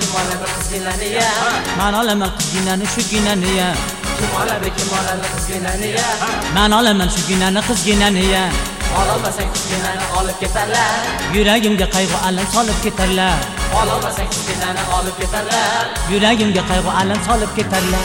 kim oladi qizginani ya? Men olaman qizginani shu ginani ya. Kim oladi qizginani ya? Men olaman shu ginani qizginani ya. Ololmasang qizginani olib ketarlar. Yuragimga qayg'u alam solib ketarlar. Ololmasang qizginani olib ketarlar. Yuragimga qayg'u alam solib ketarlar.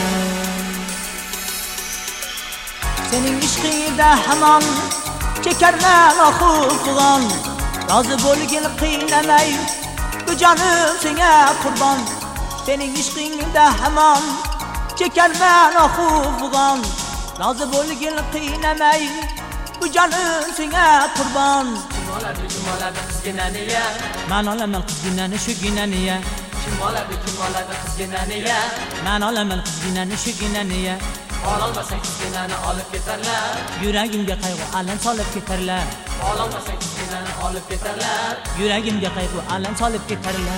Sening ishqingda hamon chekarman oxufg'on. Rozi bo'lgin qiynamay bu jonim senga qurbon. Sening ishqingda hamon chekarman oxufg'on. Rozi bo'lgin qiynamay bu jonim senga qurbon. Kim oladi qizginani ya? Men olaman qizginani shu ginani ya. Kim oladi qizginani ya? Men olaman qizginani shu ginani ya. Ololmasang qizginani olib ketarlar. Yuragimga qayg'u alam solib ketarlar. Ololmasang qizginani olib ketarlar. Yuragimga qayg'u alam solib ketarlar.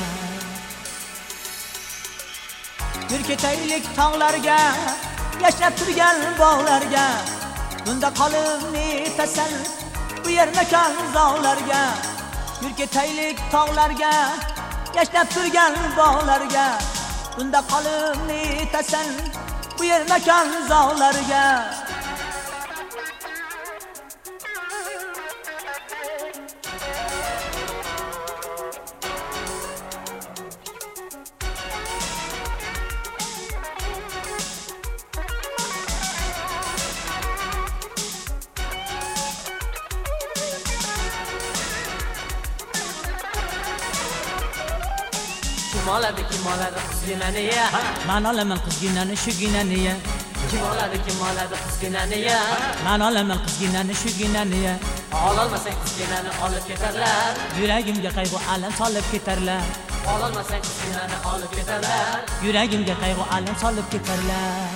Yur ketaylik tog'larga, yashnab turgan bog'larga. Bunda qolib netasan bu yer makon zog'larga. Yur ketaylik tog'larga, yashnab turgan bog'larga. Bunda qolib netasan bu yer makon zog'larga. Kim oladi qizginani ya? Men olaman qizginani shu ginani ya. Kim oladi qizginani ya? Men olaman qizginani shu ginani ya. Ololmasang qizginani olib ketarlar. Yuragimga qayg'u alam solib ketarlar. Ololmasang qizginani olib ketarlar. Yuragimga qayg'u alam solib ketarlar.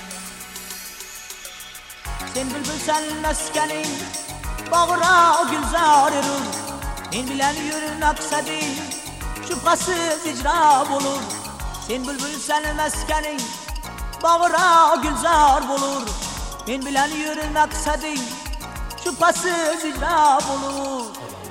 Sen bulbulsan maskaning bog'ra gulzor erur. Men bilan yur maqsading shubhasiz ijro bo'lur. Sen bulbulsan maskaning bog'ra gulzor bo'lur. Men bilan yur maqsading shubhasiz ijro bo'lur.